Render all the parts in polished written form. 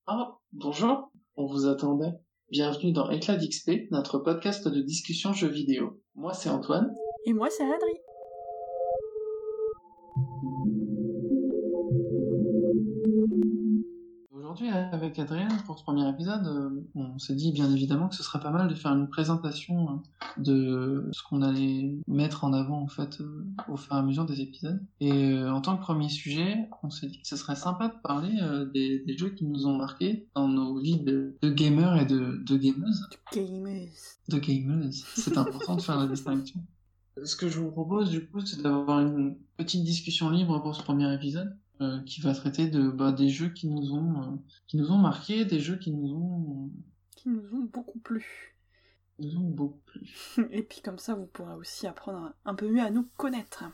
Ah, bonjour, on vous attendait. Bienvenue dans Éclat d'XP, notre podcast de discussion jeux vidéo. Moi, c'est Antoine. Et moi, c'est Adri. Aujourd'hui, avec Adrien, pour ce premier épisode, on s'est dit bien évidemment que ce serait pas mal de faire une présentation de ce qu'on allait mettre en avant en fait au fur et à mesure des épisodes. Et en tant que premier sujet, on s'est dit que ce serait sympa de parler des jeux qui nous ont marqués dans nos vies de gamers et de gameuses. De gamers, c'est important de faire la distinction. Ce que je vous propose du coup, c'est d'avoir une petite discussion libre pour ce premier épisode. Qui va traiter des jeux qui nous ont marqués, des jeux qui nous ont beaucoup plu. beaucoup plu. Et puis comme ça, vous pourrez aussi apprendre un peu mieux à nous connaître.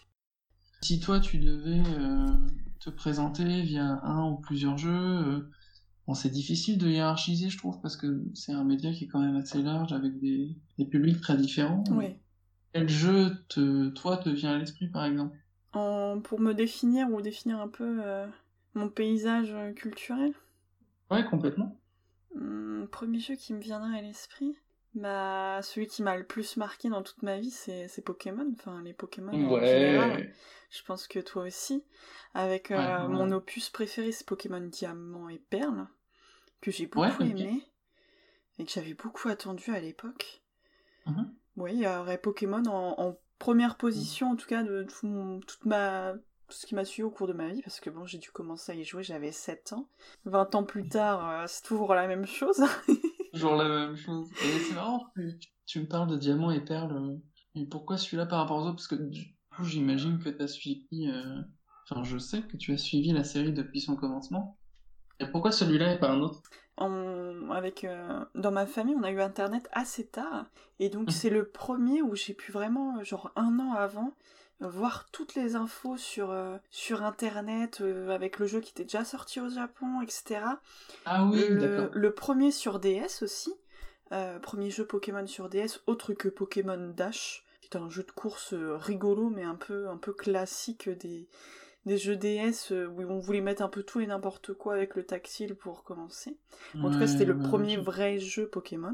Si toi tu devais te présenter via un ou plusieurs jeux, bon, c'est difficile de hiérarchiser, je trouve, parce que c'est un média qui est quand même assez large avec des publics très différents. Oui. Quel jeu toi te vient à l'esprit par exemple? Pour me définir ou définir un peu mon paysage culturel. Ouais, complètement. Premier jeu qui me viendrait à l'esprit, celui qui m'a le plus marqué dans toute ma vie, c'est Pokémon. Enfin, les Pokémon en général. Je pense que toi aussi. Avec mon opus préféré, c'est Pokémon Diamant et Perle, que j'ai beaucoup aimé et que j'avais beaucoup attendu à l'époque. Oui, il y aurait Pokémon en première position, en tout cas, de tout ce qui m'a suivi au cours de ma vie, parce que bon, j'ai dû commencer à y jouer, j'avais 7 ans. 20 ans plus tard, c'est toujours la même chose. Toujours la même chose. Et c'est marrant que tu me parles de Diamant et Perle. Mais pourquoi celui-là par rapport aux autres? Parce que du coup, j'imagine que t'as suivi... Enfin, je sais que tu as suivi la série depuis son commencement. Et pourquoi celui-là et pas un autre? Dans ma famille, on a eu Internet assez tard, et donc c'est le premier où j'ai pu vraiment, genre un an avant, voir toutes les infos sur Internet, avec le jeu qui était déjà sorti au Japon, etc. Ah oui, d'accord. Le premier sur DS aussi, premier jeu Pokémon sur DS, autre que Pokémon Dash, qui est un jeu de course rigolo, mais un peu classique des jeux DS où on voulait mettre un peu tout et n'importe quoi avec le tactile pour commencer. En tout cas, c'était le premier vrai jeu Pokémon.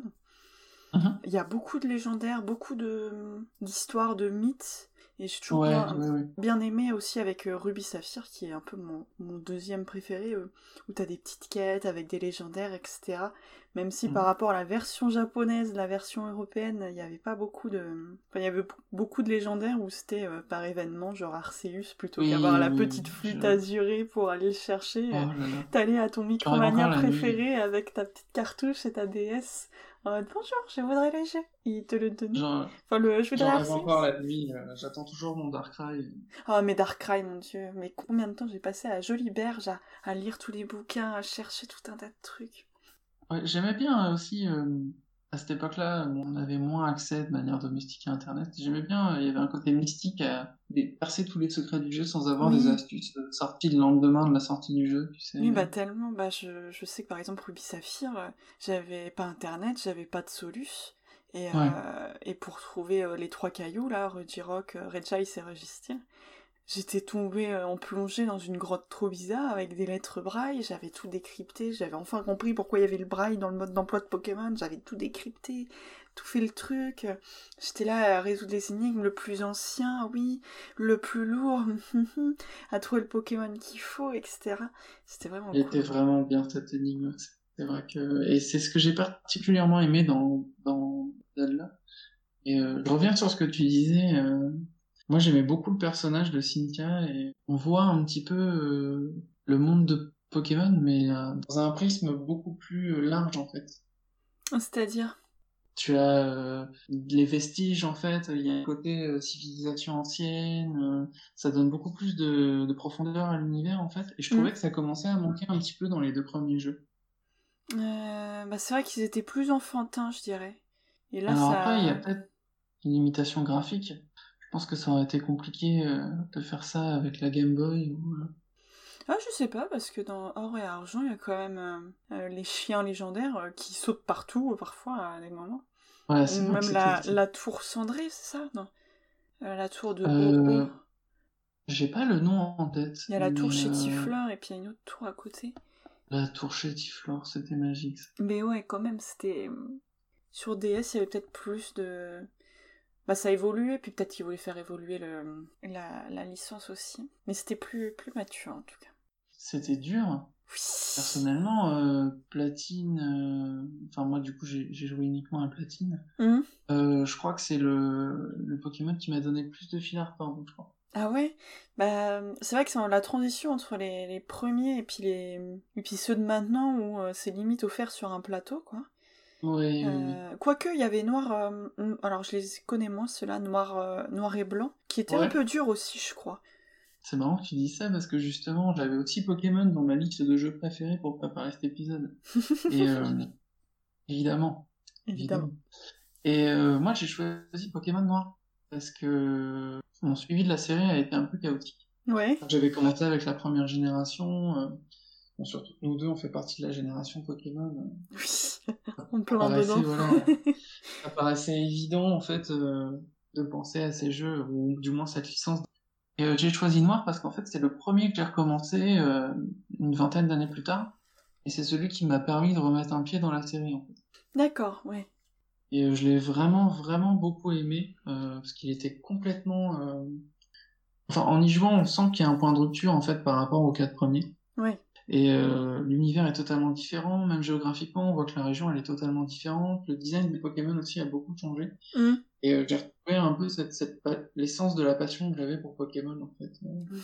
Il y a beaucoup de légendaires, beaucoup d'histoires, de mythes, et j'ai toujours bien aimé aussi avec Ruby Saphir, qui est un peu mon deuxième préféré, où t'as des petites quêtes avec des légendaires, etc. Même si par rapport à la version japonaise, la version européenne, il n'y avait pas beaucoup de... Enfin, il y avait beaucoup de légendaires où c'était par événement, genre Arceus, plutôt qu'avoir la petite flûte azurée pour aller le chercher. T'allais à ton Micromania préféré avec ta petite cartouche et ta DS... En mode bonjour, je voudrais le jeu. Il te le donne. Je voudrais Arceus. Encore la nuit, j'attends toujours mon Darkrai. Oh, mais Darkrai, mon dieu. Mais combien de temps j'ai passé à Joliberge à lire tous les bouquins, à chercher tout un tas de trucs. Ouais, j'aimais bien aussi, à cette époque-là, on avait moins accès de manière domestique à Internet. J'aimais bien, il y avait un côté mystique à percer tous les secrets du jeu sans avoir des astuces sorties le lendemain de la sortie du jeu, tu sais. Oui, tellement. Je sais que par exemple, Ruby Saphir, j'avais pas Internet, j'avais pas de Solus. Et pour trouver les 3 cailloux, là, Regirock, Regice et Registeel, j'étais tombée en plongée dans une grotte trop bizarre avec des lettres braille, j'avais tout décrypté, j'avais enfin compris pourquoi il y avait le braille dans le mode d'emploi de Pokémon, j'avais tout décrypté, tout fait le truc, j'étais là à résoudre les énigmes, le plus ancien, oui, le plus lourd, à trouver le Pokémon qu'il faut, etc. C'était vraiment cool. Il était vraiment bien cette énigme, c'est vrai que... Et c'est ce que j'ai particulièrement aimé dans Zelda. Et je reviens sur ce que tu disais... Moi, j'aimais beaucoup le personnage de Cynthia et on voit un petit peu le monde de Pokémon, mais dans un prisme beaucoup plus large, en fait. C'est-à-dire? Tu as les vestiges, en fait, il y a un côté civilisation ancienne, ça donne beaucoup plus de profondeur à l'univers, en fait, et je trouvais que ça commençait à manquer un petit peu dans les 2 premiers jeux. C'est vrai qu'ils étaient plus enfantins, je dirais. Et là, alors après, il y a peut-être une limitation graphique. Je pense que ça aurait été compliqué de faire ça avec la Game Boy. Ah, je sais pas, parce que dans Or et Argent, il y a quand même les chiens légendaires qui sautent partout, parfois, à des moments. Ouais, Ou même la tour cendrée, c'est ça? Non. La tour de Ho-Oh. J'ai pas le nom en tête. Il y a la tour Chétifleur, et puis il y a une autre tour à côté. La tour Chétiflore, c'était magique. Ça. Mais ouais, quand même, c'était... Sur DS, il y avait peut-être plus de... Bah, ça a évolué, puis peut-être qu'ils voulaient faire évoluer la licence aussi. Mais c'était plus mature, en tout cas. C'était dur. Oui. Personnellement, Platine... Enfin, moi, du coup, j'ai joué uniquement à Platine. Je crois que c'est le Pokémon qui m'a donné le plus de fil à retordre, je crois. Ah ouais, bah c'est vrai que c'est la transition entre les premiers et puis ceux de maintenant où c'est limite offert sur un plateau quoi. Oui. Quoique il y avait Noir, alors je les connais moins ceux-là, Noir et Blanc, qui était un Ouais. peu dur aussi je crois. C'est marrant que tu dis ça parce que justement j'avais aussi Pokémon dans ma liste de jeux préférés pour préparer cet épisode. Et évidemment. Évidemment. Et moi j'ai choisi Pokémon Noir parce que mon suivi de la série a été un peu chaotique. Ouais. J'avais commencé avec la première génération, bon, surtout nous deux on fait partie de la génération Pokémon. Oui, en plein dedans. Voilà, ça paraissait évident en fait de penser à ces jeux, ou du moins cette licence. Et j'ai choisi Noir parce qu'en fait c'est le premier que j'ai recommencé une vingtaine d'années plus tard, et c'est celui qui m'a permis de remettre un pied dans la série en fait. D'accord, ouais. Et je l'ai vraiment vraiment beaucoup aimé parce qu'il était complètement... Enfin en y jouant on sent qu'il y a un point de rupture en fait par rapport aux 4 premiers. Ouais. Et l'univers est totalement différent, même géographiquement, on voit que la région elle est totalement différente, le design des Pokémon aussi a beaucoup changé. Et j'ai retrouvé un peu l'essence de la passion que j'avais pour Pokémon en fait.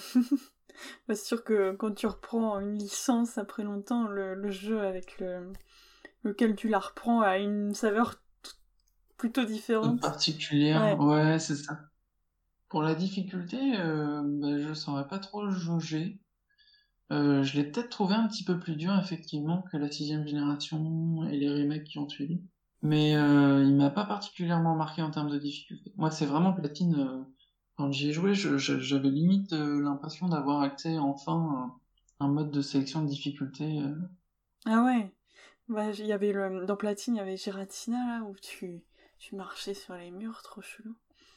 Bah, c'est sûr que quand tu reprends une licence après longtemps, le jeu avec lequel tu la reprends a une saveur plutôt différente. Particulière, ouais, c'est ça. Pour la difficulté, bah, je saurais pas trop jauger. Je l'ai peut-être trouvé un petit peu plus dur effectivement que la 6ème génération et les remakes qui ont suivi. Mais il m'a pas particulièrement marqué en termes de difficulté. Moi, c'est vraiment Platine. Quand j'y ai joué, j'avais limite l'impression d'avoir accès enfin à un mode de sélection de difficulté. Ah ouais. Bah, il y avait dans Platine, il y avait Giratina là où tu marchais sur les murs, trop chelou.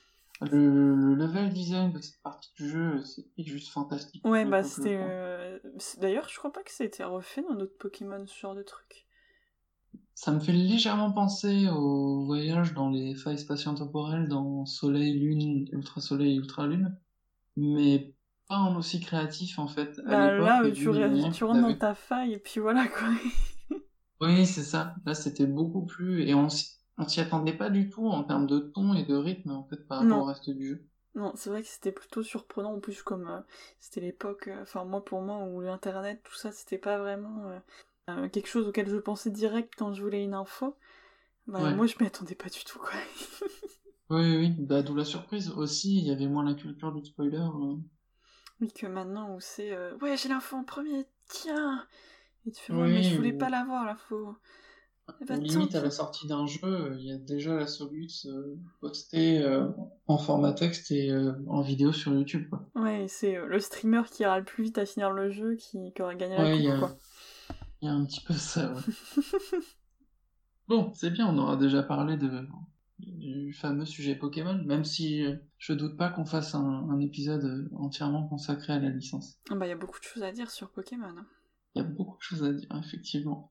Le level design de cette partie du jeu, c'est juste fantastique. Ouais, bah c'était... D'ailleurs, je crois pas que ça a été refait dans d'autres Pokémon, ce genre de truc. Ça me fait légèrement penser au voyage dans les failles spatio-temporelles dans Soleil, Lune, Ultra Soleil, Ultra Lune, mais pas en aussi créatif en fait. À Bah l'époque, là, vu les moyens tu qu'on rentres dans avait. ta faille et puis voilà quoi. Oui, c'est ça. Là, c'était beaucoup plus... Et on s'y attendait pas du tout en termes de ton et de rythme en fait par rapport au reste du jeu. Non, c'est vrai que c'était plutôt surprenant, en plus comme c'était l'époque, enfin moi pour moi, où l'internet, tout ça, c'était pas vraiment quelque chose auquel je pensais direct quand je voulais une info. Bah Ouais. moi je m'y attendais pas du tout quoi. Oui, bah d'où la surprise. Aussi, il y avait moins la culture du spoiler. Oui, que maintenant où c'est ouais, j'ai l'info en premier, tiens! Et tu fais ouais, mais je Oui, voulais pas l'avoir l'info. Eh bah ou tant limite à pis. la sortie d'un jeu, il y a déjà la soluce postée en format texte et en vidéo sur YouTube, quoi. Ouais, c'est le streamer qui ira le plus vite à finir le jeu qui aura gagné la Ouais, coupe quoi. il y a un petit peu ça, ouais. Bon, c'est bien, on aura déjà parlé du fameux sujet Pokémon, même si je doute pas qu'on fasse un épisode entièrement consacré à la licence. Ah bah y a beaucoup de choses à dire sur Pokémon. Hein. Il y a beaucoup de choses à dire, effectivement.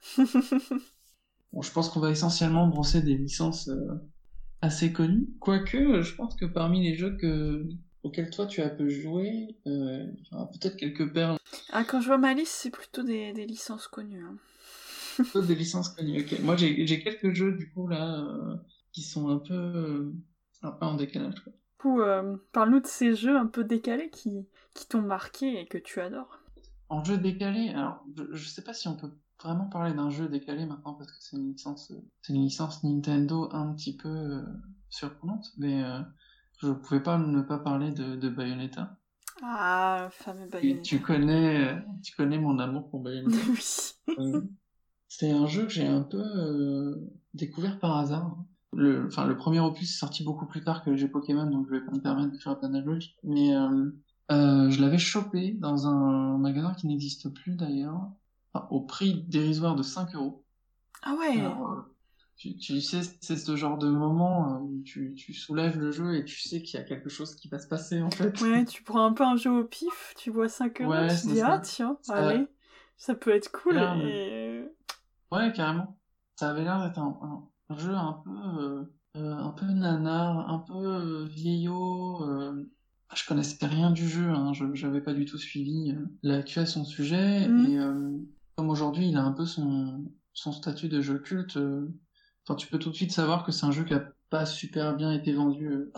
Bon, je pense qu'on va essentiellement brosser des licences assez connues. Quoique, je pense que parmi les jeux auxquels toi tu as peu joué, il y aura peut-être quelques perles. Ah, quand je vois ma liste, c'est plutôt des licences connues. Hein. Plutôt des licences connues, ok. Moi j'ai quelques jeux du coup là qui sont un peu en décalage, quoi. Du coup, parle-nous de ces jeux un peu décalés qui t'ont marqué et que tu adores. En jeu décalé, alors je sais pas si on peut vraiment parler d'un jeu décalé maintenant parce que c'est une licence Nintendo un petit peu surprenante, mais je pouvais pas ne pas parler de Bayonetta. Ah, fameux Et Bayonetta. tu connais mon amour pour Bayonetta. Oui. C'est un jeu que j'ai un peu découvert par hasard. Le premier opus est sorti beaucoup plus tard que le jeu Pokémon, donc je vais pas me permettre de faire d'analogie. Mais je l'avais chopé dans un magasin qui n'existe plus d'ailleurs, enfin, au prix dérisoire de 5 €. Ah ouais. Alors, tu sais, c'est ce genre de moment où tu soulèves le jeu et tu sais qu'il y a quelque chose qui va se passer en fait. Ouais, tu prends un peu un jeu au pif, tu vois 5 €, Ouais, tu te c'est dis ah ça. tiens, Ça, allez. Ça peut être cool Là, et... ouais, carrément. Ça avait l'air d'être un jeu un peu nanar, un peu vieillot. Je connaissais rien du jeu, hein, j'avais pas du tout suivi l'actu à son sujet. Mm. Et comme aujourd'hui, il a un peu son statut de jeu culte. Enfin, tu peux tout de suite savoir que c'est un jeu qui a pas super bien été vendu à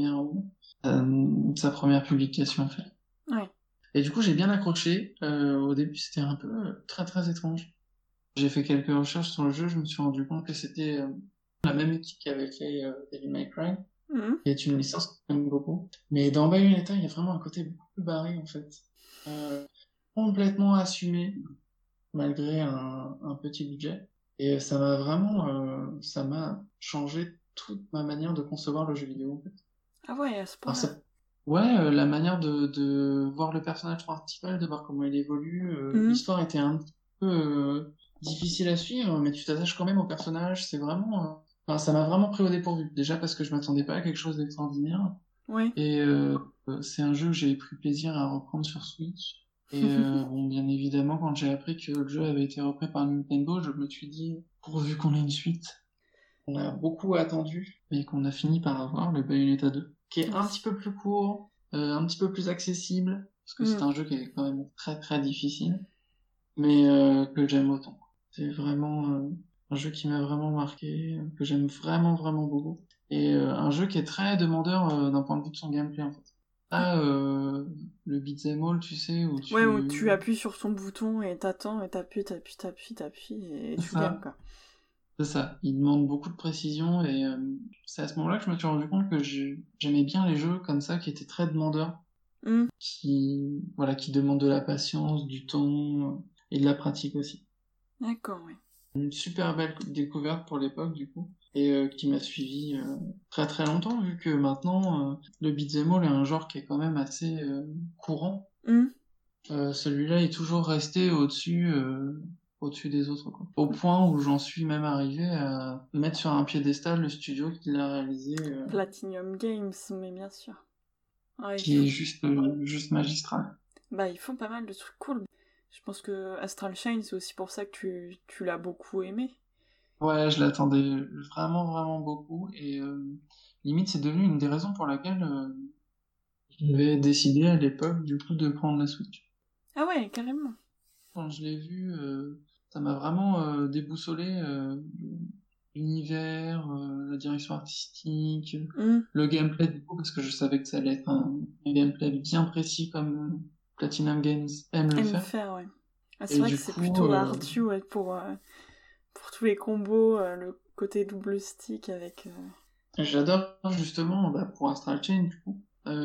sa première publication en fait. Ouais. Et du coup, j'ai bien accroché. Au début, c'était un peu très très étrange. J'ai fait quelques recherches sur le jeu, je me suis rendu compte que c'était la même équipe qui avait fait Devil May Cry, Mm. qui est une licence que j'aime beaucoup. Mais dans Bayonetta, il y a vraiment un côté beaucoup plus barré en fait. Complètement assumé, malgré un petit budget. Et ça m'a changé toute ma manière de concevoir le jeu vidéo en fait. Ah ouais, à ce Alors point-là. ouais, la manière de voir le personnage principal, de voir comment il évolue, Mm. l'histoire était un petit peu difficile à suivre, mais tu t'attaches quand même au personnage, c'est vraiment... Enfin, ça m'a vraiment pris au dépourvu, déjà parce que je m'attendais pas à quelque chose d'extraordinaire, Ouais. et c'est un jeu que j'ai pris plaisir à reprendre sur Switch, et bon, bien évidemment, quand j'ai appris que le jeu avait été repris par Nintendo, je me suis dit, pourvu qu'on ait une suite, on a beaucoup attendu, et qu'on a fini par avoir le Bayonetta 2, qui est un petit peu plus court, un petit peu plus accessible, parce que c'est Mm. un jeu qui est quand même très très difficile, mais que j'aime autant. C'est vraiment un jeu qui m'a vraiment marqué, que j'aime vraiment vraiment beaucoup, et un jeu qui est très demandeur d'un point de vue de son gameplay en fait. Ah. Ah, le beat'em all, tu sais, où Ouais, où tu tu... appuies sur ton bouton et t'attends et t'appuies et C'est tu gagnes, ça. quoi. C'est ça, il demande beaucoup de précision et c'est à ce moment-là que je me suis rendu compte que j'aimais bien les jeux comme ça qui étaient très demandeurs, Mm. qui demandent de la patience, du temps et de la pratique aussi. D'accord, ouais. Une super belle découverte pour l'époque du coup et qui m'a suivi très très longtemps vu que maintenant le beat'em all est un genre qui est quand même assez courant. Mm. Celui-là est toujours resté au-dessus des autres, quoi. Au point où j'en suis même arrivé à mettre sur un piédestal le studio qui l'a réalisé, Platinum Games, mais bien sûr. Ouais, qui est juste magistral. bah, ils font pas mal de trucs cool. Je pense que Astral Chain, c'est aussi pour ça que tu l'as beaucoup aimé. Ouais, je l'attendais vraiment vraiment beaucoup et limite c'est devenu une des raisons pour laquelle j'avais décidé à l'époque du coup de prendre la Switch. Ah ouais, carrément. Quand je l'ai vu, ça m'a vraiment déboussolé l'univers, la direction artistique, Mm. le gameplay du coup, parce que je savais que ça allait être un gameplay bien précis comme Platinum Games aime le Aime faire. faire, ouais. Ah, c'est Et vrai que du c'est coup, plutôt ardu, ouais, pour tous les combos, le côté double stick avec... j'adore justement bah, pour Astral Chain du coup,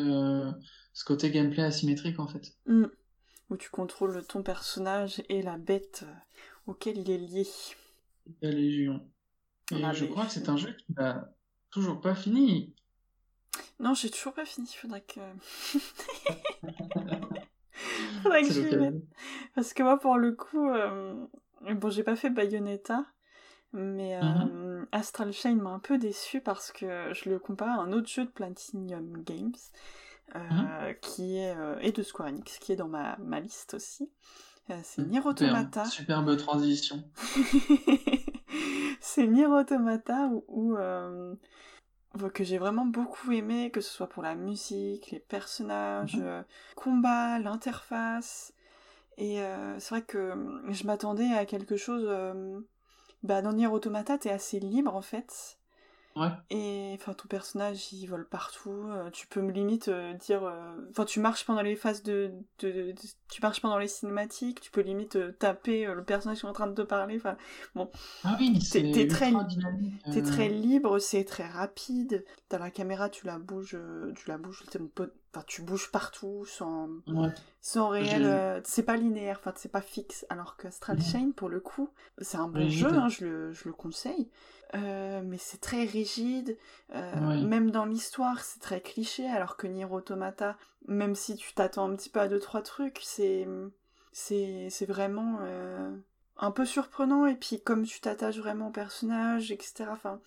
ce côté gameplay asymétrique en fait. Mm. Où tu contrôles ton personnage et la bête auquel il est lié. La Légion. La Et je crois que c'est Légion. un jeu qui n'a toujours pas fini. Non, j'ai toujours pas fini, faudrait que C'est j'y mette. l'occasion. Parce que moi, pour le coup, bon, j'ai pas fait Bayonetta, mais Mhm, Astral Chain m'a un peu déçu parce que je le compare à un autre jeu de Platinum Games, mhm. qui est, et de Square Enix, qui est dans ma liste aussi. C'est Nier Superbe, Automata. superbe transition. C'est Nier Automata que j'ai vraiment beaucoup aimé, que ce soit pour la musique, les personnages, Mhm. combat, l'interface. Et c'est vrai que je m'attendais à quelque chose... dans Nier Automata, t'es assez libre en fait. Ouais, Et enfin, ton personnage il vole partout. Tu peux me limite dire. Enfin, tu marches pendant les phases tu marches pendant les cinématiques. Tu peux limite taper le personnage qui est en train de te parler. Enfin, bon, ah oui, c'est t'es ultra dynamique. t'es très libre, c'est très rapide. T'as la caméra, tu la bouges. Enfin, tu bouges partout Ouais, sans réel. j'ai C'est pas linéaire, enfin, c'est pas fixe. Alors que Astral Mhm. Chain, pour le coup, c'est un bon jeu, Rigide. hein, je le conseille. Mais c'est très rigide. Oui, Même dans l'histoire, c'est très cliché. Alors que Nier Automata, même si tu t'attends un petit peu à deux trois trucs, c'est vraiment un peu surprenant. Et puis, comme tu t'attaches vraiment au personnage, etc. Enfin,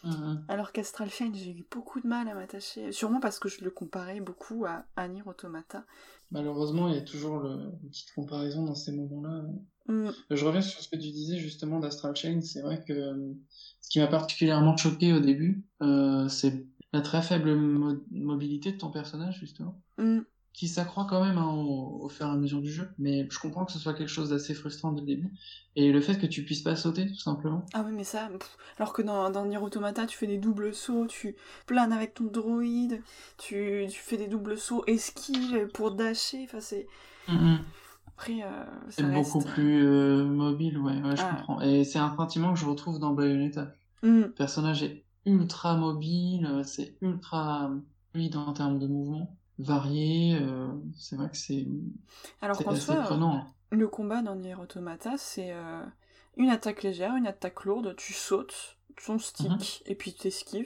Mhm. Alors qu'Astral Chain, j'ai eu beaucoup de mal à m'attacher, sûrement parce que je le comparais beaucoup à Nier Automata. Malheureusement, il y a toujours une petite comparaison dans ces moments-là. Mm. Je reviens sur ce que tu disais justement d'Astral Chain. C'est vrai que ce qui m'a particulièrement choqué au début, c'est la très faible mobilité de ton personnage, justement, Mm. qui s'accroît quand même hein, au fur et à mesure du jeu. Mais je comprends que ce soit quelque chose d'assez frustrant dès le début. Et le fait que tu puisses pas sauter, tout simplement. Ah oui, mais ça, alors que dans Nier Automata, tu fais des doubles sauts, tu planes avec ton droïde, tu fais des doubles sauts, esquive pour dasher, enfin c'est... Mhm. Après, C'est ça beaucoup reste... plus mobile, ouais, je Ah. comprends. Et c'est un sentiment que je retrouve dans Bayonetta. Mm. Le personnage est ultra mobile, c'est ultra fluide en termes de mouvement, varié, c'est vrai que Alors c'est qu'en assez soi, prenant. Hein. le combat dans Nier Automata, c'est une attaque légère, une attaque lourde, tu sautes, ton Mhm, stick, et puis t'esquives,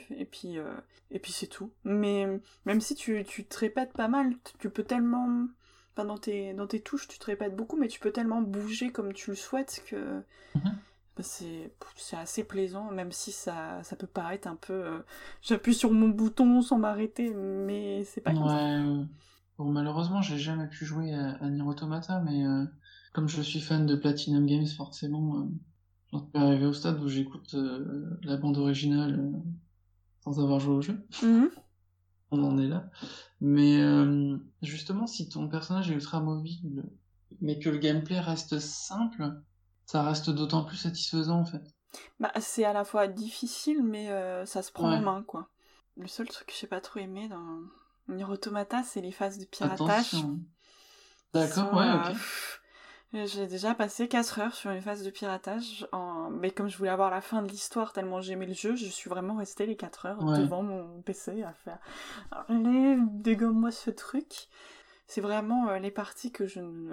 et puis c'est tout. Mais même si tu te répètes pas mal, tu peux tellement... Enfin, dans tes touches, tu te répètes beaucoup, mais tu peux tellement bouger comme tu le souhaites que mhm. bah, c'est assez plaisant, même si ça peut paraître un peu... j'appuie sur mon bouton sans m'arrêter, mais c'est pas comme ça. Ouais, bon, malheureusement, j'ai jamais pu jouer à Nier Automata, mais comme je suis fan de Platinum Games, forcément, j'en suis arrivé au stade où j'écoute la bande originale sans avoir joué au jeu. Mhm. On en est là. Mais justement, si ton personnage est ultra mobile, mais que le gameplay reste simple, ça reste d'autant plus satisfaisant en fait. Bah, c'est à la fois difficile, mais ça se prend en Ouais, main, quoi. Le seul truc que j'ai pas trop aimé dans Nier Automata, c'est les phases de piratage. attention. Qui D'accord, sont... ouais, ok. J'ai déjà passé 4 heures sur une phase de piratage, mais comme je voulais avoir la fin de l'histoire tellement j'aimais le jeu, je suis vraiment restée les 4 heures Ouais. devant mon PC à faire allez, dégomme-moi ce truc. C'est vraiment les parties que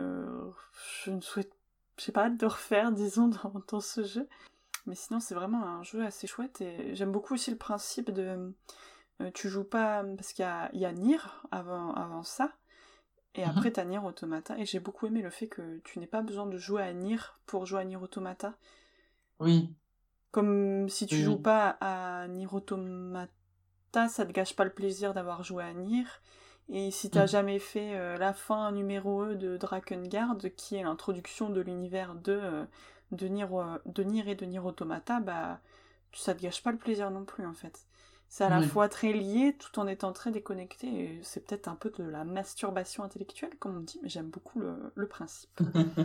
je ne souhaite, je sais pas, de refaire, disons, dans ce jeu. Mais sinon, c'est vraiment un jeu assez chouette et j'aime beaucoup aussi le principe de. Tu joues pas. Parce il y a Nier avant ça, et après Mhm. t'as Nier Automata, et j'ai beaucoup aimé le fait que tu n'aies pas besoin de jouer à Nier pour jouer à Nier Automata. Oui, Comme si tu oui, joues oui. pas à Nier Automata, ça te gâche pas le plaisir d'avoir joué à Nier. Et si t'as Mm. jamais fait la fin numéro 1 de Drakengard, qui est l'introduction de l'univers de Nier et de Nier Automata, bah ça te gâche pas le plaisir non plus en fait. C'est à la Oui. fois très lié tout en étant très déconnecté, et c'est peut-être un peu de la masturbation intellectuelle comme on dit, mais j'aime beaucoup le principe.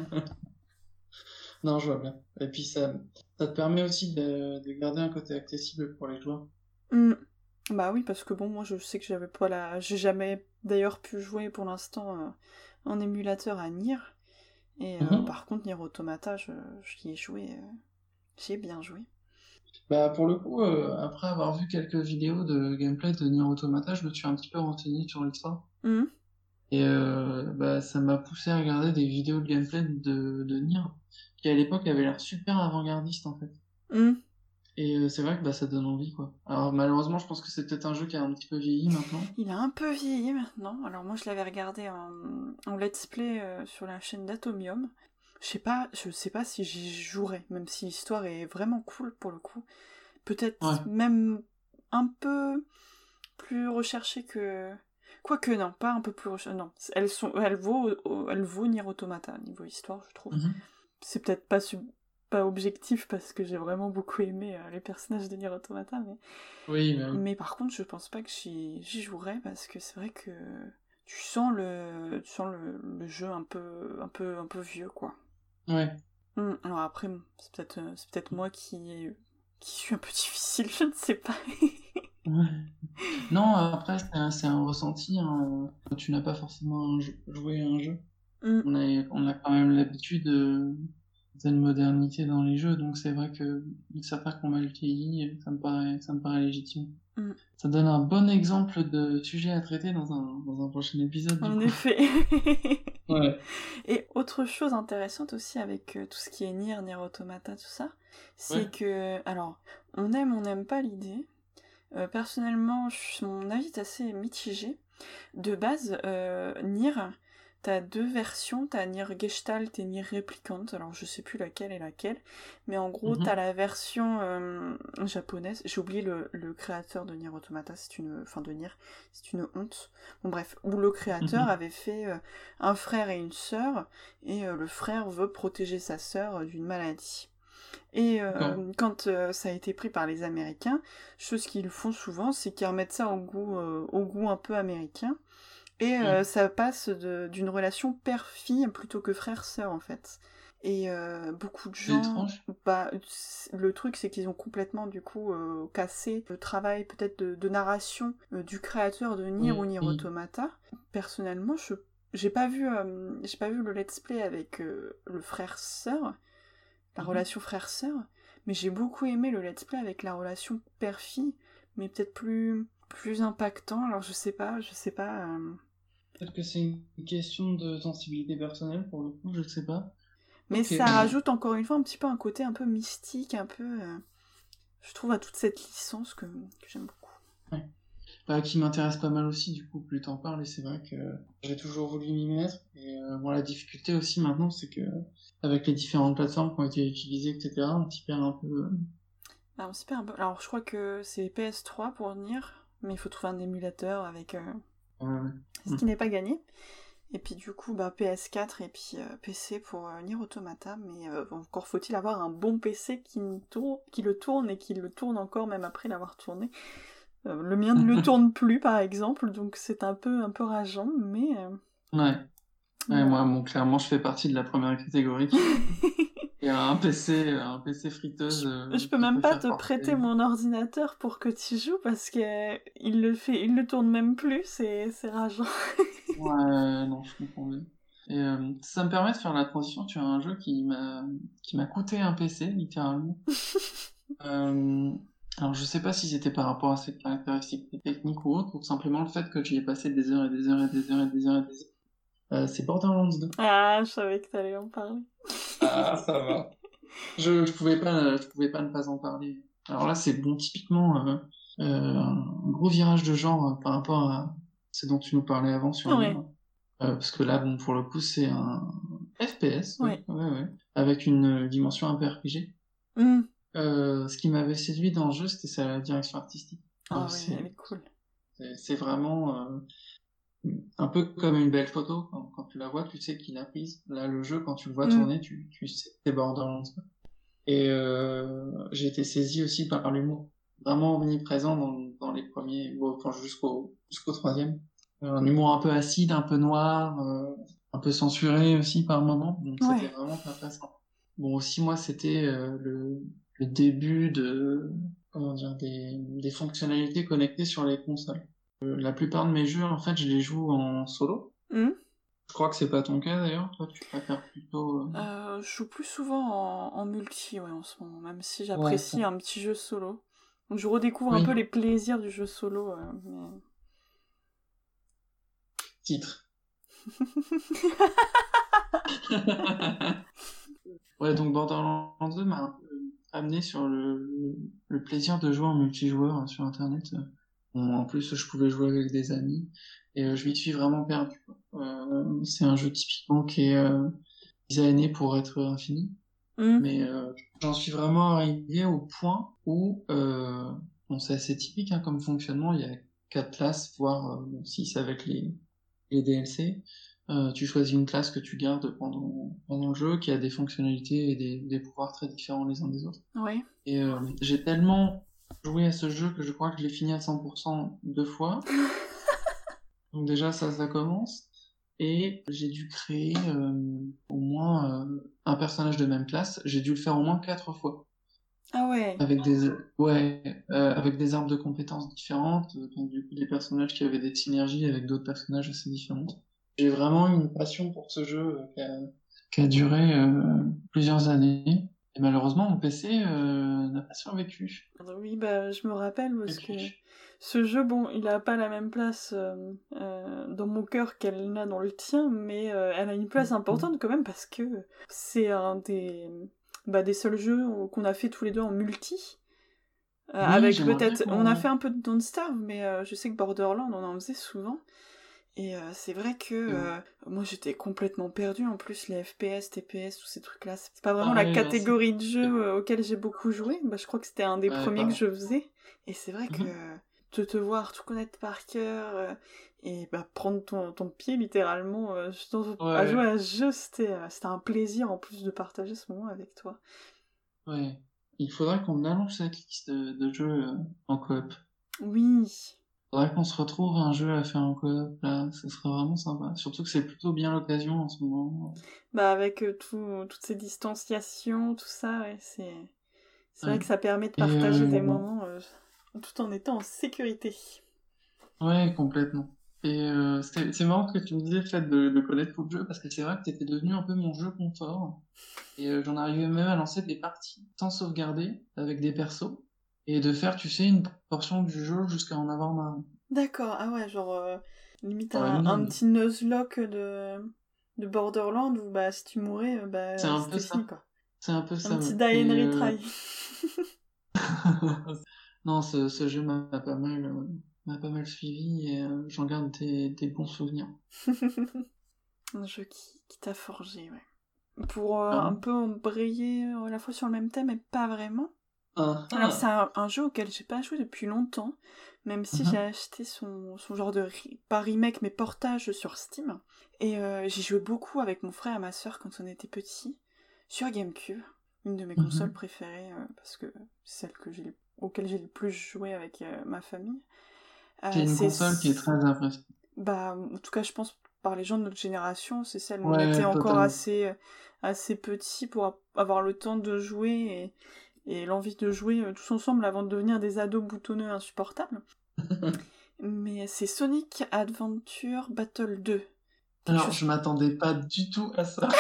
Non, je vois bien. Et puis ça te permet aussi de garder un côté accessible pour les joueurs. Hmm. Bah oui, parce que bon, moi je sais que j'avais pas la... J'ai jamais d'ailleurs pu jouer pour l'instant en émulateur à Nier. Et Mhm. par contre, Nier Automata, j'y ai joué. J'y ai bien joué. Bah pour le coup, après avoir vu quelques vidéos de gameplay de Nier Automata, je me suis un petit peu renseigné sur l'histoire. Mhm. Et bah, ça m'a poussé à regarder des vidéos de gameplay de Nier, qui à l'époque avait l'air super avant-gardiste en fait. Mhm. Et c'est vrai que bah, ça donne envie quoi. Alors malheureusement, je pense que c'est peut-être un jeu qui a un petit peu vieilli maintenant. Il a un peu vieilli maintenant. Alors moi, je l'avais regardé en let's play sur la chaîne d'Atomium. Je sais pas si j'y jouerais, même si l'histoire est vraiment cool pour le coup. Ouais. Peut-être même un peu plus recherchée que... Quoique non, pas un peu plus recherchée. Non, elle vaut Nier Automata niveau histoire, je trouve. Mhm. C'est peut-être pas objectif parce que j'ai vraiment beaucoup aimé les personnages de Nier Automata, Oui, bah oui. mais par contre, je pense pas que j'y jouerais parce que c'est vrai que tu sens le jeu un peu vieux, quoi. Ouais. Alors après, bon, c'est peut-être moi qui suis un peu difficile, je ne sais pas. Ouais. Non, après, c'est un ressenti. Hein. Tu n'as pas forcément joué à un jeu. Mm. On a quand même l'habitude d'une modernité dans les jeux, donc c'est vrai que certains qui ont mal vieilli, ça me paraît légitime. Mm. Ça donne un bon exemple de sujet à traiter dans un prochain épisode, du En coup. effet. Ouais. Et autre chose intéressante aussi avec tout ce qui est Nier Automata, tout ça, Ouais. c'est que, alors, on n'aime pas l'idée. Personnellement, mon avis est assez mitigé. De base, Nier, T'as 2 versions, t'as Nier Gestalt et Nier Replicant, alors je sais plus laquelle est laquelle, mais en gros t'as la version japonaise, j'ai oublié le créateur de Nier Automata, de Nier, c'est une honte. Bon bref, où le créateur avait fait un frère et une sœur, et le frère veut protéger sa sœur d'une maladie. Et quand ça a été pris par les Américains, chose qu'ils font souvent, c'est qu'ils remettent ça au goût un peu américain. Et ça passe d'une relation père-fille plutôt que frère-sœur, en fait. Et beaucoup de C'est gens... étrange. Le truc, c'est qu'ils ont complètement, du coup, cassé le travail, peut-être, de narration du créateur de Nier ou Nier Automata. Personnellement, j'ai pas vu le let's play avec le frère-sœur, la relation frère-sœur, mais j'ai beaucoup aimé le let's play avec la relation père-fille, mais peut-être plus impactant, alors je sais pas... Peut-être que c'est une question de sensibilité personnelle, pour le coup, je sais pas. Mais ça rajoute encore une fois un petit peu un côté un peu mystique, un peu... je trouve à toute cette licence que j'aime beaucoup. Ouais. Bah, qui m'intéresse pas mal aussi, du coup, plus t'en parles, et c'est vrai que j'ai toujours voulu m'y mettre. Et la difficulté aussi maintenant, c'est que avec les différentes plateformes qui ont été utilisées, etc., on s'y perd un peu. On s'y perd un peu. Alors, je crois que c'est PS3 pour venir, mais il faut trouver un émulateur avec... ce qui n'est pas gagné. Et puis du coup, PS4 et puis PC pour Nier Automata, mais encore faut-il avoir un bon PC qui le tourne et qui le tourne encore même après l'avoir tourné. Le mien ne le tourne plus par exemple, donc c'est un peu rageant, mais... Moi, clairement, je fais partie de la première catégorie il y a un PC friteuse. Je peux même pas te prêter mon ordinateur pour que tu joues parce que il le tourne même plus, c'est rageant. Ouais, non, je comprends bien. Et ça me permet de faire la transition sur un jeu qui m'a coûté un PC, littéralement. Alors, je sais pas si c'était par rapport à ses caractéristiques techniques ou autre, ou simplement le fait que j'y ai passé des heures et des heures et des heures et des heures et des heures. C'est Borderlands 2. Ah, je savais que t'allais en parler. Ah, ça va. Je pouvais pas ne pas en parler. Alors là, c'est bon, typiquement un gros virage de genre par rapport à ce dont tu nous parlais avant sur Ouais. parce que là, bon, pour le coup, c'est un FPS, Ouais. avec une dimension un peu RPG. Ce qui m'avait séduit dans le jeu, c'était sa direction artistique. Ah oui, elle est cool. C'est vraiment un peu comme une belle photo. Quand tu la vois, tu sais qui l'a prise. Là, le jeu, quand tu le vois tourner, tu sais que c'est Borderlands. Et j'ai été saisi aussi par l'humour. Vraiment omniprésent dans les premiers, enfin jusqu'au troisième. Un humour un peu acide, un peu noir, un peu censuré aussi par moments. Donc c'était vraiment pas passant. Bon, aussi, moi, c'était le début de, comment dire, des fonctionnalités connectées sur les consoles. La plupart de mes jeux, en fait, je les joue en solo. Je crois que c'est pas ton cas d'ailleurs. Toi, tu préfères plutôt. Je joue plus souvent en multi, en ce moment, même si j'apprécie un petit jeu solo. Donc je redécouvre un peu les plaisirs du jeu solo. Mais... Titre. Donc Borderlands 2 m'a amené sur le plaisir de jouer en multijoueur sur Internet. En plus, je pouvais jouer avec des amis et je m'y suis vraiment perdu. C'est un jeu typiquement qui est designé pour être infini, mais j'en suis vraiment arrivé au point où, c'est assez typique comme fonctionnement, il y a 4 classes, voire 6 avec les DLC. Tu choisis une classe que tu gardes pendant le jeu, qui a des fonctionnalités et des pouvoirs très différents les uns des autres. Ouais. Et j'ai tellement joué à ce jeu que je crois que je l'ai fini à 100% 2 fois. Donc déjà ça commence. Et j'ai dû créer au moins un personnage de même classe. J'ai dû le faire au moins 4 fois. Ah ouais. Avec des arbres de compétences différentes, donc du coup des personnages qui avaient des synergies avec d'autres personnages assez différentes. J'ai vraiment eu une passion pour ce jeu qui a duré plusieurs années. Et malheureusement, mon PC n'a pas survécu. Oui, je me rappelle parce que ce jeu, il a pas la même place dans mon cœur qu'elle n'a dans le tien, mais elle a une place importante quand même parce que c'est un des seuls jeux qu'on a fait tous les deux en multi. Avec peut-être... On a fait un peu de Don't Starve, mais je sais que Borderlands, on en faisait souvent. Et c'est vrai que moi j'étais complètement perdue, en plus les FPS, TPS, tous ces trucs-là, c'est pas vraiment la Pareil, là, catégorie de jeu auquel j'ai beaucoup joué, bah, je crois que c'était un des ouais, premiers que pareil. je faisais, et c'est vrai que Mhm. de te voir tout connaître par cœur, et bah, prendre ton pied littéralement à jouer Ouais, à ce jeu, c'était un plaisir en plus de partager ce moment avec toi. ouais. Il faudrait qu'on allonge cette liste de jeux en coop. Oui, Faudrait qu'on se retrouve un jeu à faire en coop, là, ce serait vraiment sympa. Surtout que c'est plutôt bien l'occasion en ce moment. bah avec toutes ces distanciations, tout ça, ouais, c'est vrai Ouais. que ça permet de Et partager des moments tout en étant en sécurité. ouais, complètement. Et c'est marrant que tu me disais le fait de connaître tout le jeu, parce que c'est vrai que c'était devenu un peu mon jeu confort. Et j'en arrivais même à lancer des parties sans sauvegarder, avec des persos, et de faire, tu sais, une portion du jeu jusqu'à en avoir marre. D'accord, ah ouais, genre limite Genre une un ligne. petit Nuzlocke de Borderland où bah si tu mourais, C'est bah un peu c'était fini ça. quoi. C'est un peu Un ça, petit ouais. die and Et retry. non, ce jeu m'a pas mal suivi et j'en garde des bons souvenirs. Un jeu qui t'a forgé, ouais. Pour un Clairement. peu embrayer à la fois sur le même thème et pas vraiment. Ah, Alors c'est ah. un jeu auquel j'ai pas joué depuis longtemps, même si j'ai Mhm, acheté son genre de, pas remake, mais portage sur Steam. Et j'y jouais beaucoup avec mon frère et ma soeur quand on était petits, sur GameCube, une de mes consoles mhm. préférées, parce que c'est celle auquel j'ai le plus joué avec ma famille. C'est une C'est... console qui est très impressionnante. Bah, en tout cas, je pense, par les gens de notre génération, c'est celle où on était Ouais, encore totalement. assez petits pour avoir le temps de jouer et l'envie de jouer tous ensemble avant de devenir des ados boutonneux insupportables. Mais c'est Sonic Adventure Battle 2. Quelque Alors, chose. je m'attendais pas du tout à ça.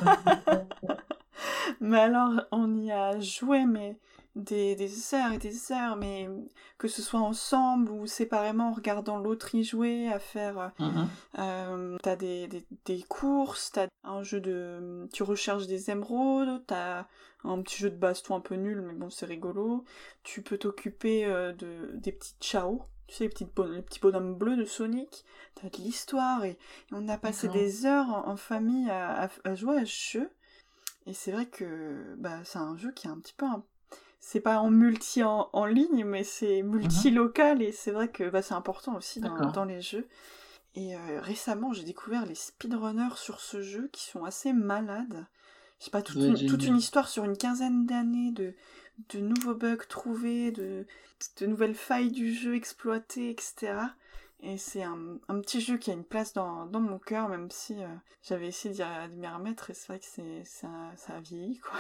Mais alors, on y a joué, mais des heures et des heures, mais que ce soit ensemble ou séparément en regardant l'autre y jouer, à faire. Mhm. T'as des courses, t'as un jeu de. Tu recherches des émeraudes, t'as un petit jeu de baston un peu nul, mais bon, c'est rigolo. Tu peux t'occuper des petites Chao, tu sais, les petits bonhommes bleus de Sonic. T'as de l'histoire, et on a passé D'accord. des heures en famille à jouer à ce jeu. Et c'est vrai que bah, c'est un jeu qui est un petit peu c'est pas en multi en ligne, mais c'est Mhm. multi-local, et c'est vrai que bah, c'est important aussi dans D'accord. les jeux. Et récemment, j'ai découvert les speedrunners sur ce jeu qui sont assez malades. Je sais pas, Ça doit être toute une génial. histoire sur une quinzaine d'années de nouveaux bugs trouvés, de nouvelles failles du jeu exploitées, etc. Et c'est un petit jeu qui a une place dans mon cœur, même si j'avais essayé d'y m'y remettre, et c'est vrai que ça a vieilli, quoi.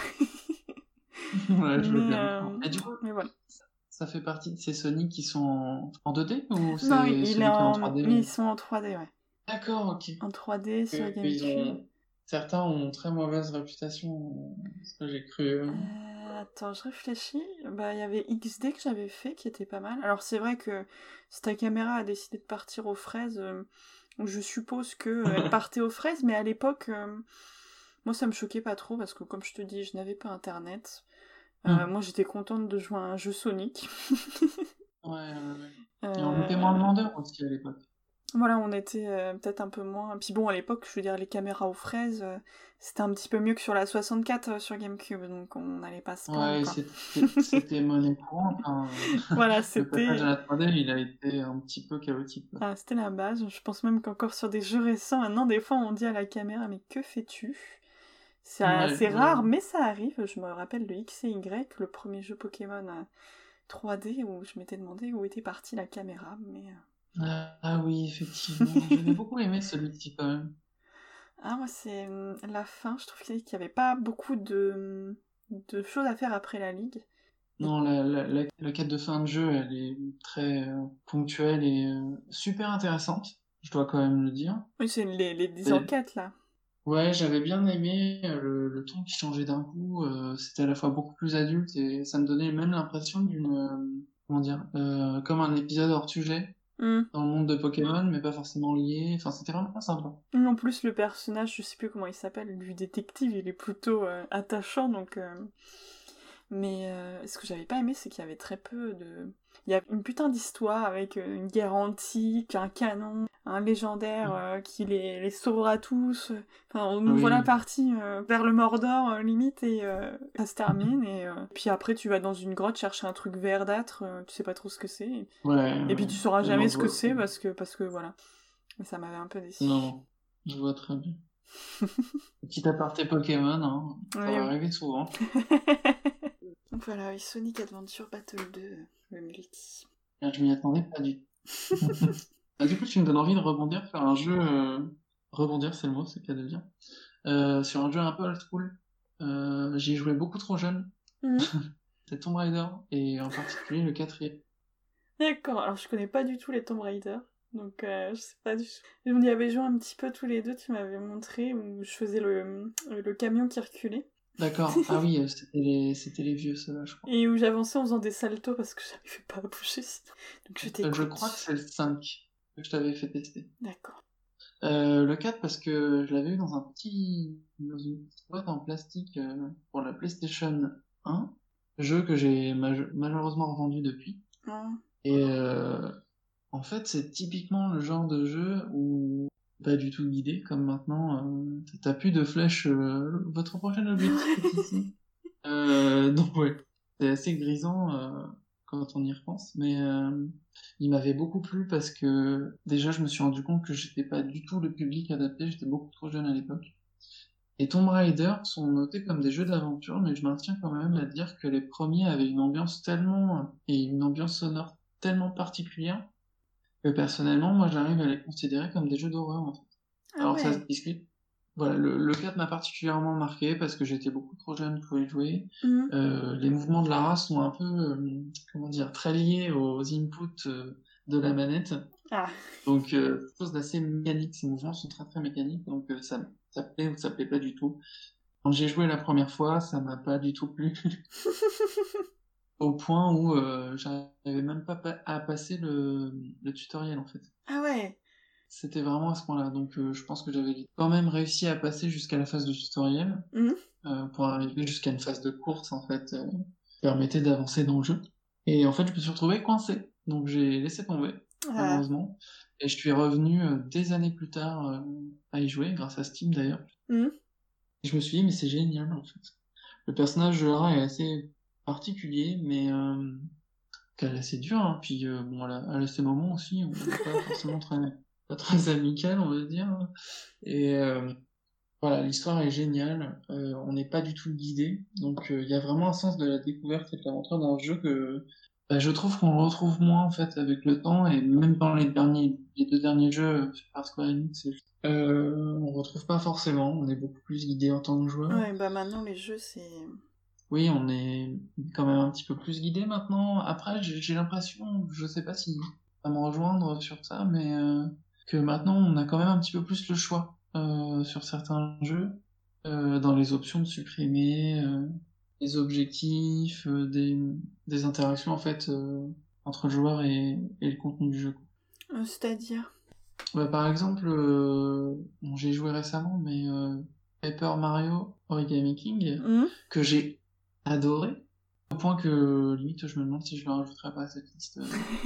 Ouais, je veux mais, bien euh, croire. Et du coup, mais voilà. ça fait partie de ces Sonic qui sont en 2D ou Non, c'est celui qui est en 3D? ils sont en 3D, ouais. D'accord, ok. En 3D sur Ils GameCube. ont... Certains ont très mauvaise réputation, ce que j'ai cru. Attends, je réfléchis. Bah, il y avait XD que j'avais fait qui était pas mal. Alors, c'est vrai que si ta caméra a décidé de partir aux fraises, je suppose que elle partait aux fraises, mais à l'époque, moi ça me choquait pas trop parce que, comme je te dis, je n'avais pas internet. Hmm. Moi j'étais contente de jouer à un jeu Sonic. Ouais, ouais, ouais. Et on était moins Euh, demandeurs aussi à l'époque. Voilà, on était peut-être un peu moins. Puis bon, à l'époque, je veux dire, les caméras aux fraises, c'était un petit peu mieux que sur la 64 sur GameCube, donc on n'allait pas se plaindre, Ouais, quoi. c'était monnaie courante, hein. Voilà, Le passage à c'était la 3D, il a été un petit peu chaotique, quoi. ah, c'était la base. Je pense même qu'encore sur des jeux récents, maintenant, des fois, on dit à la caméra, mais que fais-tu? C'est Ouais, assez ouais. rare, mais ça arrive. Je me rappelle de X et Y, le premier jeu Pokémon 3D, où je m'étais demandé où était partie la caméra, mais... Ah oui, effectivement. J'avais beaucoup aimé celui-ci quand même. Ah, moi, c'est la fin. Je trouve qu'il n'y avait pas beaucoup de choses à faire après la ligue. Et... Non, la quête de fin de jeu, elle est très ponctuelle et super intéressante, je dois quand même le dire. Oui, c'est les 10 Et- enquêtes, là. ouais, j'avais bien aimé le ton qui changeait d'un coup. C'était à la fois beaucoup plus adulte et ça me donnait même l'impression d'une, comment dire, comme un épisode hors sujet Hmm. dans le monde de Pokémon, mais pas forcément lié. Enfin, c'était vraiment sympa. En plus, le personnage, je sais plus comment il s'appelle, du détective, il est plutôt attachant, donc... Mais ce que j'avais pas aimé, c'est qu'il y avait très peu de... Il y a une putain d'histoire avec une guerre antique, un canon, un légendaire qui les sauvera tous. Enfin, on nous voilà partis vers le Mordor, limite, et ça se termine. Et puis après, tu vas dans une grotte chercher un truc verdâtre, tu sais pas trop ce que c'est. Et puis tu sauras jamais ce que c'est parce que voilà. Mais ça m'avait un peu déçu. Non, je vois très bien. Petit aparté Pokémon, hein. Ça va arriver souvent. Donc voilà, Sonic Adventure Battle 2, le multi. Je m'y attendais pas du tout. Du coup, tu me donnes envie de rebondir sur un jeu... Rebondir, c'est le mot, c'est le cas de le dire. Sur un jeu un peu old school. J'y ai joué beaucoup trop jeune. C'est Tomb Raider, et en particulier le 4e. D'accord, alors je connais pas du tout les Tomb Raider. Donc je sais pas du tout. On y avait joué un petit peu tous les deux, tu m'avais montré où je faisais le camion qui reculait. D'accord, ah oui, c'était les vieux ceux-là, je crois. Et où j'avançais en faisant des saltos parce que j'arrivais pas à bouger. Donc je t'écoute. Je crois que c'est le 5 que je t'avais fait tester. D'accord. Le 4 parce que je l'avais eu dans une petite boîte en plastique pour la PlayStation 1, jeu que j'ai malheureusement revendu depuis. Et en fait, c'est typiquement le genre de jeu où pas du tout guidé, comme maintenant, t'as plus de flèches, votre prochain objectif est ici. Donc ouais, c'est assez grisant quand on y repense, mais il m'avait beaucoup plu parce que déjà je me suis rendu compte que j'étais pas du tout le public adapté, j'étais beaucoup trop jeune à l'époque. Et Tomb Raider sont notés comme des jeux d'aventure, mais je maintiens quand même à dire que les premiers avaient une ambiance et une ambiance sonore tellement particulière que personnellement, moi, j'arrive à les considérer comme des jeux d'horreur, en fait. Alors, ça se discute. Voilà, le 4 m'a particulièrement marqué parce que j'étais beaucoup trop jeune pour y jouer. Les mouvements de la race sont un peu, comment dire, très liés aux inputs de la manette. Donc, quelque chose d'assez mécanique. Ces mouvements sont très très mécaniques, donc ça plaît ou ça plaît pas du tout. Quand j'ai joué la première fois, ça m'a pas du tout plu. Au point où j'arrivais même pas à passer le tutoriel, en fait. Ah ouais. C'était vraiment à ce point-là. Donc je pense que j'avais quand même réussi à passer jusqu'à la phase de tutoriel pour arriver jusqu'à une phase de course, en fait, qui permettait d'avancer dans le jeu. Et en fait, je me suis retrouvé coincé. Donc j'ai laissé tomber, malheureusement. Et je suis revenu des années plus tard à y jouer, grâce à Steam d'ailleurs. Et je me suis dit, mais c'est génial, en fait. Le personnage de Lara est assez particulier, mais qu'elle est assez dur, hein. Puis bon, elle a ses moments aussi, on n'est pas forcément pas très amical, on va dire. Et voilà, l'histoire est géniale, on n'est pas du tout guidé, donc il y a vraiment un sens de la découverte et de l'aventure dans le jeu que je trouve qu'on le retrouve moins en fait avec le temps, et même dans les deux derniers jeux par Square Enix, on retrouve pas forcément, on est beaucoup plus guidé en tant que joueur. Ouais, bah maintenant les jeux c'est... Oui, on est quand même un petit peu plus guidé maintenant. Après, j'ai l'impression, je sais pas si ça va me rejoindre sur ça, mais que maintenant on a quand même un petit peu plus le choix sur certains jeux, dans les options de supprimer, les objectifs, des interactions en fait entre le joueur et le contenu du jeu. C'est-à-dire? Par exemple, bon, j'ai joué récemment, mais Paper Mario Origami King, que j'ai adoré, au point que limite je me demande si je le rajouterais pas à cette liste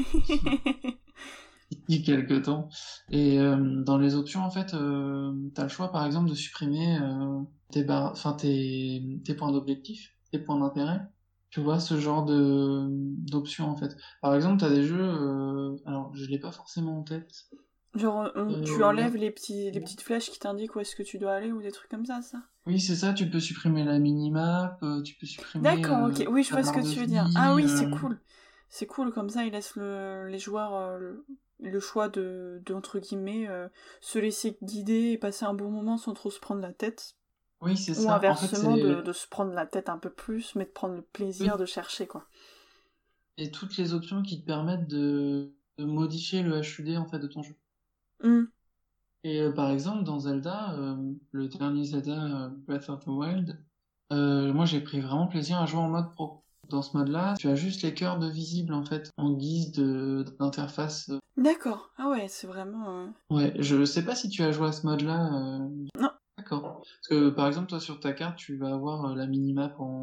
d'ici quelques temps. Et dans les options en fait t'as le choix par exemple de supprimer tes points d'objectif, tes points d'intérêt, tu vois, ce genre d'options en fait. Par exemple t'as des jeux alors je l'ai pas forcément en tête. Genre, tu enlèves les petites flèches qui t'indiquent où est-ce que tu dois aller ou des trucs comme ça? Oui, c'est ça, tu peux supprimer la minimap, tu peux supprimer... D'accord, ok, oui, je vois ce que tu veux dire. Ah oui, c'est cool. C'est cool, comme ça, ils laissent les joueurs le choix de entre guillemets, se laisser guider et passer un bon moment sans trop se prendre la tête. Oui, c'est ça. Ou inversement, en fait, de se prendre la tête un peu plus, mais de prendre le plaisir de chercher, quoi. Et toutes les options qui te permettent de modifier le HUD, en fait, de ton jeu. Et par exemple, dans Zelda, le dernier Zelda Breath of the Wild, moi j'ai pris vraiment plaisir à jouer en mode pro. Dans ce mode-là, tu as juste les cœurs de visibles en fait, en guise d'interface. D'accord, ah ouais, c'est vraiment... Ouais, je sais pas si tu as joué à ce mode-là. Non. D'accord. Parce que par exemple, toi sur ta carte, tu vas avoir la minimap en bas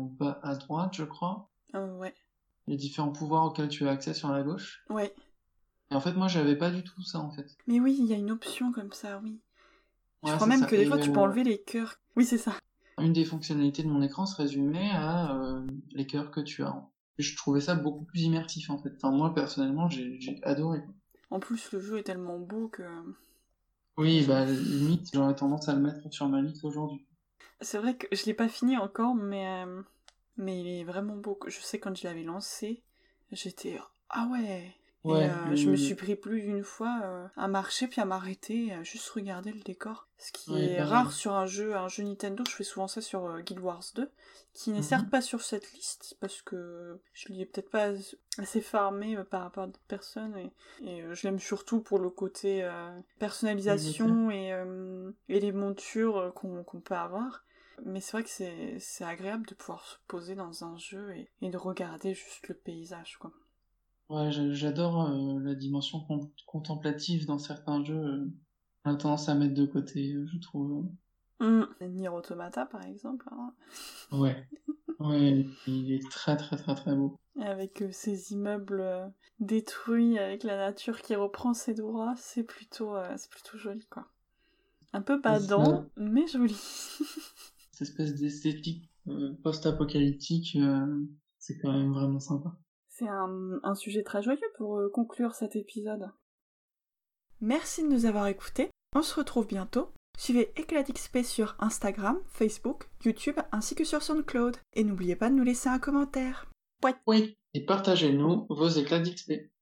à droite, je crois, Ouais. les différents pouvoirs auxquels tu as accès sur la gauche. Ouais. Et en fait, moi, j'avais pas du tout ça, en fait. Mais oui, il y a une option comme ça, oui. Je Ouais, crois c'est même ça. que des Et fois, tu peux enlever les cœurs. Oui, c'est ça. une des fonctionnalités de mon écran se résumait à les cœurs que tu as. Et je trouvais ça beaucoup plus immersif, en fait. Enfin, moi, personnellement, j'ai adoré. En plus, le jeu est tellement beau que... Oui, bah, limite, j'aurais tendance à le mettre sur ma liste aujourd'hui. C'est vrai que je l'ai pas fini encore, mais il est vraiment beau. Je sais quand je l'avais lancé, j'étais ah ouais. Et Ouais, je me suis pris plus d'une fois à marcher puis à m'arrêter, à juste regarder le décor. Ce qui ouais, est pareil. rare sur un jeu Nintendo. Je fais souvent ça sur Guild Wars 2, qui n'est certes Mhm. pas sur cette liste parce que je l'ai peut-être pas assez farmé par rapport à d'autres personnes et je l'aime surtout pour le côté personnalisation et les montures qu'on peut avoir. Mais c'est vrai que c'est agréable de pouvoir se poser dans un jeu et de regarder juste le paysage, quoi. Ouais, j'adore la dimension contemplative dans certains jeux. On a tendance à mettre de côté, je trouve. Nier Automata, par exemple, hein, Ouais, ouais, il est très très très très beau. avec ces immeubles détruits, avec la nature qui reprend ses droits, c'est plutôt joli, quoi. Un peu Et ça, badant, mais joli. cette espèce d'esthétique post-apocalyptique, c'est quand même vraiment sympa. C'est un sujet très joyeux pour conclure cet épisode. Merci de nous avoir écoutés. On se retrouve bientôt. Suivez Éclat d'XP sur Instagram, Facebook, YouTube ainsi que sur SoundCloud. Et n'oubliez pas de nous laisser un commentaire. Oui. Et partagez-nous vos éclats d'XP.